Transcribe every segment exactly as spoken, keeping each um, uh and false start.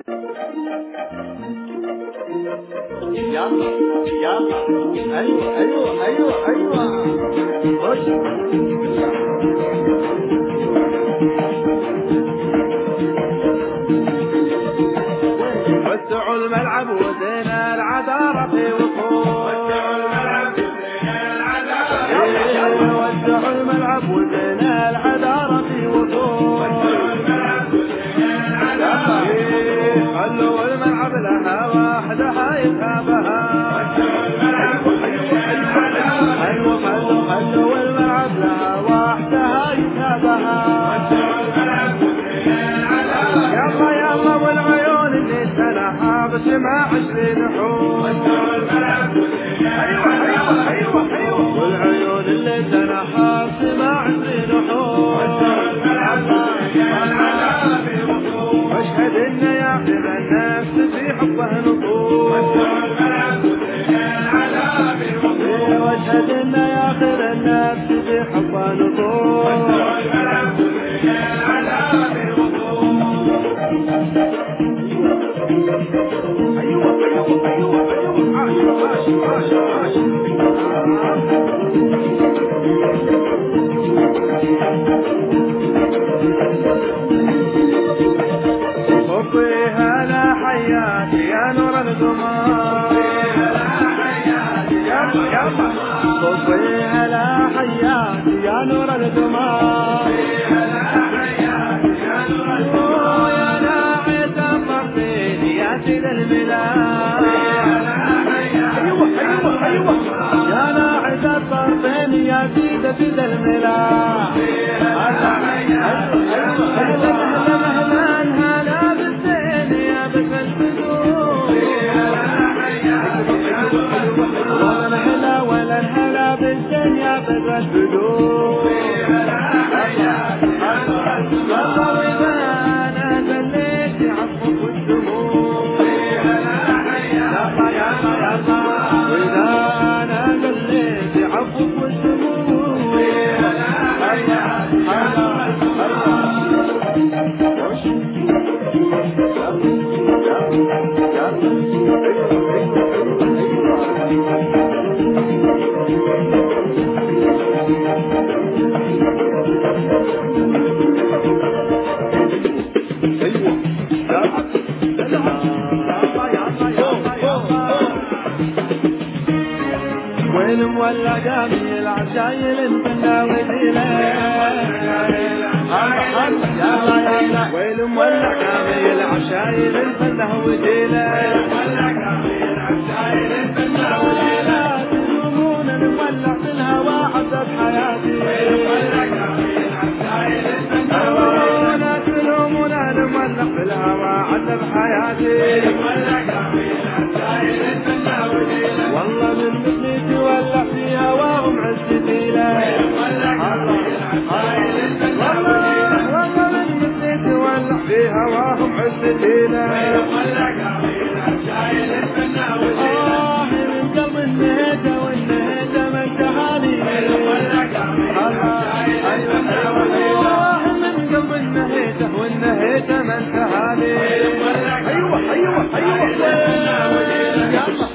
يلا يلا ايوه ايوه ايوه ايوه خش. وسعوا الملعب وزينا العذارى في وقوف. وسعوا الملعب وزينا العذارى في وقوف. خلوا الملعب لها وحدها يذهبها. خلوا خلوا خلوا الملعب لها وحدها يذهبها. يلا يلا والعيون اللي سنحها بسمع عشرين حور. ايوه ايوه ايوه ايوه والعيون اللي سنحها بسمع عشرين حور. واشهد ان يعقب النفس في حبه نطور. واشهد ان يعقب النفس في حبه نطور. ايوه ايوه ايوه ايوه عاش عاش عاش عاش. وفيها لا حياتي يا نور القمر. يلا يلا وفيها لا حياتي يا نور القمر. ويا ناعية الطرفين يا سيد الميلاد. ايوه ايوه ايوه يا ناعية الطرفين يا سيد سيد الميلاد. هلا هلا هلا هلا بالزين يا بس البدور. ولا الهلا ولا الهلا بالزين يا بس البدور. والله واذا انا دليت عفوك والدموع. يلا يلا يلا واذا انا دليت عفوك والدموع. هلا هلا وين مولع قامي العشايل انتنا ودينا. يلا يلا وين مولع قامي العشايل انتنا ودينا. تلومونا نولع في الهوا عذب حياتي. تلومونا تلومونا نولع في الهوا عذب حياتي. والله من مثلي تولع في هواهم عزتي له. والله من مثلي تولع في هواهم عزتي له. آه من قلب النهجة والنهجة ما انتهاني. آه من قلب النهجة والنهجة ما انتهاني. ايوه ايوه ايوه يلا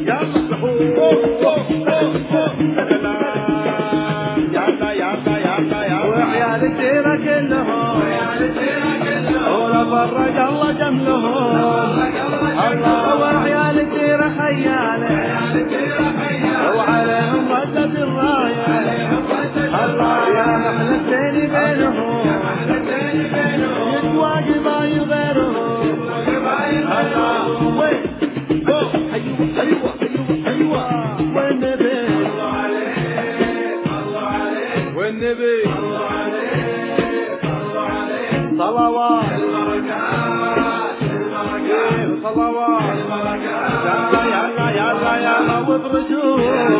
وعيال الديرة كلهم ولا فرق الله جملهم. الله وعيال الديرة خيالة وعليهم ردت الراية. الله يا محلى الثاني بينهم يتواجب غيرهم. الله وين ايوه ايوه ايوه ايوه والنبي الله عليك الله عليك والنبي الله عليك الله عليك صلوات البركات البركات صلوات البركات. يلا يلا يلا يلا وابرجوا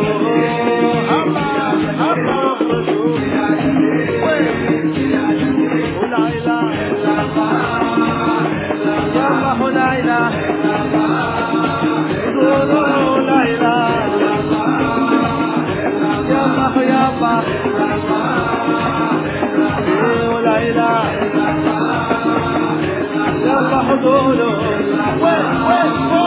الله الله وابرجوا ولا اله الا الله. يلا لا اله الا الله. قولوا لا اله الا الله. يلا يا الله لا اله الا الله. يلا حصوله وين وين